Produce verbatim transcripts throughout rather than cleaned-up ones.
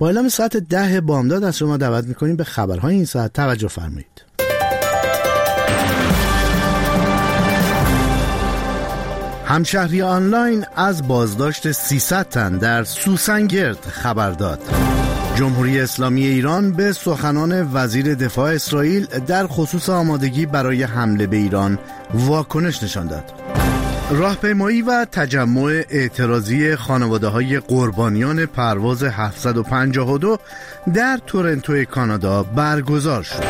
با اعلام ساعت ده بامداد از شما دعوت میکنیم به خبرهای این ساعت توجه فرمایید. همشهری آنلاین از بازداشت سیصد تن در سوسنگرد خبر داد. جمهوری اسلامی ایران به سخنان وزیر دفاع اسرائیل در خصوص آمادگی برای حمله به ایران واکنش نشان داد. راهپیمایی و تجمع اعتراضی خانواده‌های قربانیان پرواز هفتصد و پنجاه و دو در تورنتو کانادا برگزار شد.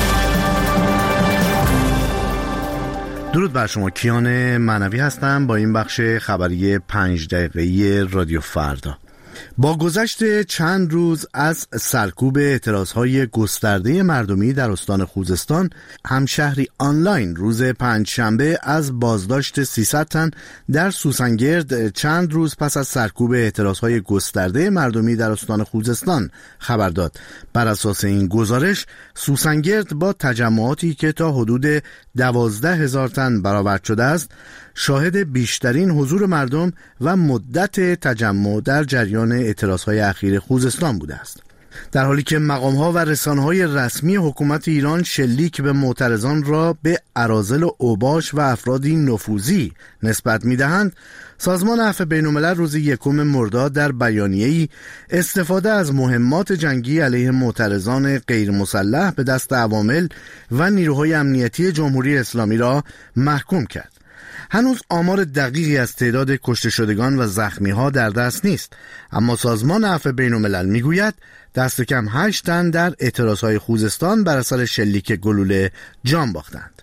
درود بر شما، کیان معنوی هستم با این بخش خبری پنج دقیقه‌ای رادیو فردا. با گذشت چند روز از سرکوب اعتراضهای گسترده مردمی در استان خوزستان، همشهری آنلاین روز پنجشنبه از بازداشت سیصد تن در سوسنگرد چند روز پس از سرکوب اعتراضهای گسترده مردمی در استان خوزستان خبر داد. بر اساس این گزارش، سوسنگرد با تجمعاتی که تا حدود دوازده هزار تن برآورد شده است، شاهد بیشترین حضور مردم و مدت تجمع در جریان اعتراضهای اخیر خوزستان بوده است. در حالی که مقام‌ها و رسانه‌های رسمی حکومت ایران شلیک به معترضان را به اراذل و اوباش و افرادی نفوذی نسبت می‌دهند، سازمان عفو بین‌الملل روز یکم مرداد در بیانیه‌ای استفاده از مهمات جنگی علیه معترضان غیر مسلح به دست عوامل و نیروهای امنیتی جمهوری اسلامی را محکوم کرد. هنوز آمار دقیقی از تعداد کشته شدگان و زخمی ها در دست نیست، اما سازمان عفو بین‌الملل میگوید دست کم هشت تن در اعتراضهای خوزستان بر اثر شلیک گلوله جان باختند.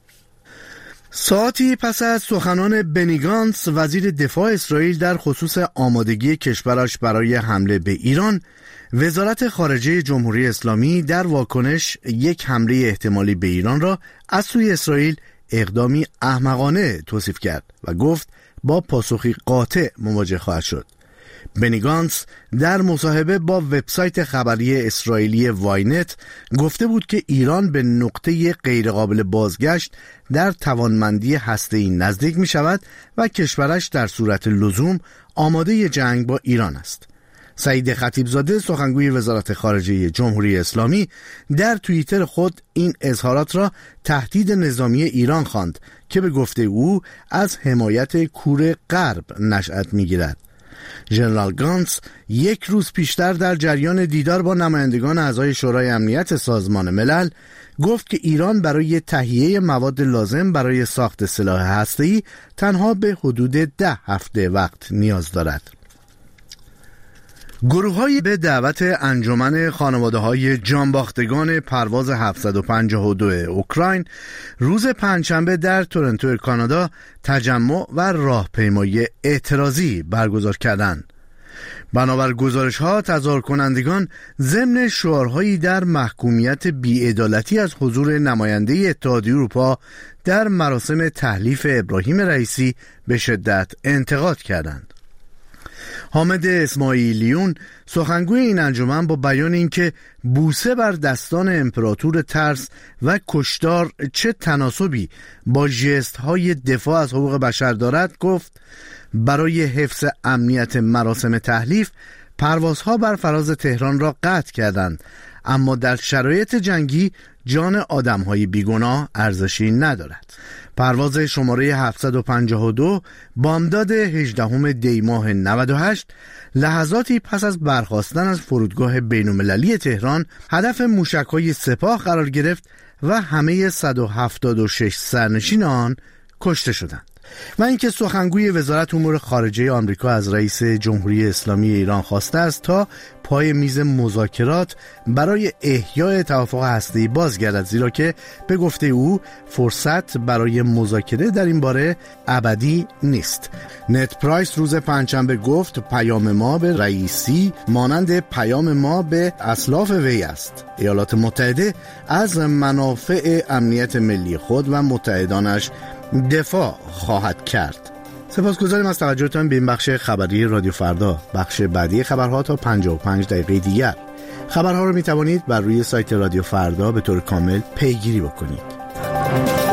ساعتی پس از سخنان بنی گانتس وزیر دفاع اسرائیل در خصوص آمادگی کشورش برای حمله به ایران، وزارت خارجه جمهوری اسلامی در واکنش یک حمله احتمالی به ایران را از سوی اسرائیل اقدامی احمقانه توصیف کرد و گفت با پاسخی قاطع مواجه خواهد شد. بنی گانتس در مصاحبه با وبسایت خبری اسرائیلی واینت گفته بود که ایران به نقطه غیرقابل بازگشت در توانمندی هسته‌ای نزدیک می شود و کشورش در صورت لزوم آماده جنگ با ایران است. سعید خطیبزاده سخنگوی وزارت خارجه جمهوری اسلامی در توییتر خود این اظهارات را تهدید نظامی ایران خواند که به گفته او از حمایت کور غرب نشأت می‌گیرد. ژنرال گانتس یک روز پیشتر در جریان دیدار با نمایندگان اعضای شورای امنیت سازمان ملل گفت که ایران برای تهیه مواد لازم برای ساخت سلاح هسته‌ای تنها به حدود ده هفته وقت نیاز دارد. گروه‌هایی به دعوت انجمن خانواده‌های جانباختگان پرواز هفتصد و پنجاه و دو اوکراین روز پنجشنبه در تورنتو کانادا تجمع و راهپیمایی اعتراضی برگزار کردند. بنابر گزارش‌ها، تظاهر کنندگان ضمن شعارهایی در محکومیت بی‌عدالتی از حضور نماینده اتحادیه اروپا در مراسم تحلیف ابراهیم رئیسی به شدت انتقاد کردند. حامد اسماعیلیون سخنگوی این انجمن با بیان اینکه بوسه بر دستان امپراتور ترس و کشتار چه تناسبی با ژست‌های دفاع از حقوق بشر دارد گفت برای حفظ امنیت مراسم تحلیف پروازها بر فراز تهران را قطع کردند، اما در شرایط جنگی جان آدم‌های بیگناه ارزشی ندارد. پرواز شماره هفتصد و پنجاه و دو بامداد هجدهم دی ماه نود و هشت لحظاتی پس از برخاستن از فرودگاه بین‌المللی تهران هدف موشک‌های سپاه قرار گرفت و همه صد و هفتاد و شش سرنشین آن کشته شدند. و اینکه سخنگوی وزارت امور خارجه آمریکا از رئیس جمهوری اسلامی ایران خواسته است تا پای میز مذاکرات برای احیای توافق هسته‌ای بازگردد، زیرا که به گفته او فرصت برای مذاکره در این باره ابدی نیست. نت پرایس روز پنجشنبه گفت پیام ما به رئیسی مانند پیام ما به اسلاف وی است. ایالات متحده از منافع امنیت ملی خود و متحدانش دفاع خواهد کرد. سپاسگزاریم از توجهتان به این بخش خبری رادیو فردا. بخش بعدی خبرها تا پنجاه و پنج دقیقه دیگر. خبرها رو می توانید بر روی سایت رادیو فردا به طور کامل پیگیری بکنید.